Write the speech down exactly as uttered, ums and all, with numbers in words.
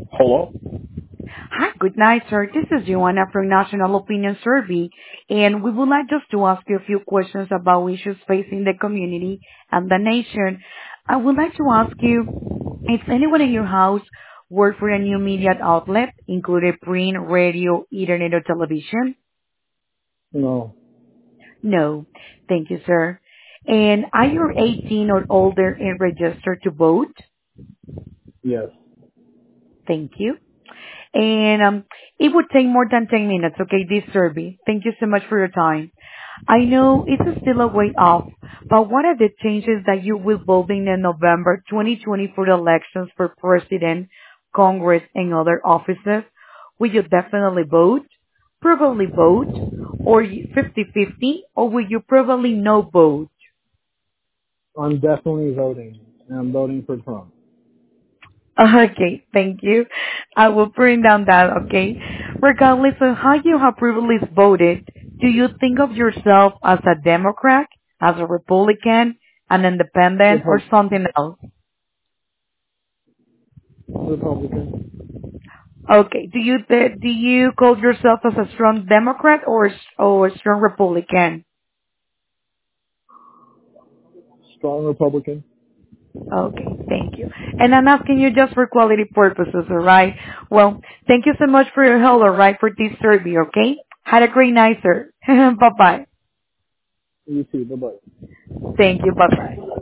Hello? Hi, good night, sir. This is Joanna from National Opinion Survey, and we would like just to ask you a few questions about issues facing the community and the nation. I would like to ask you if anyone in your house work for a new media outlet, including print, radio, internet, or television? No. No. Thank you, sir. And are you eighteen or older and registered to vote? Yes. Thank you. And um, it would take more than ten minutes, okay, this survey. Thank you so much for your time. I know it's still a way off, but what are the changes that you will vote in the November twenty twenty-four elections for president, Congress, and other offices? Will you definitely vote, probably vote, or fifty-fifty, or will you probably no vote? I'm definitely voting. And I'm voting for Trump. Okay, thank you. I will bring down that, okay? Regardless of how you have previously voted, do you think of yourself as a Democrat, as a Republican, an independent, or Repu- something else? Republican. Okay, do you do you call yourself as a strong Democrat or or a strong Republican? Strong Republican. Okay, thank you. And I'm asking you just for quality purposes, all right? Well, thank you so much for your help, all right, for this survey, okay? Had a great night, sir. Bye-bye. You too. Bye-bye. Thank you. Bye-bye.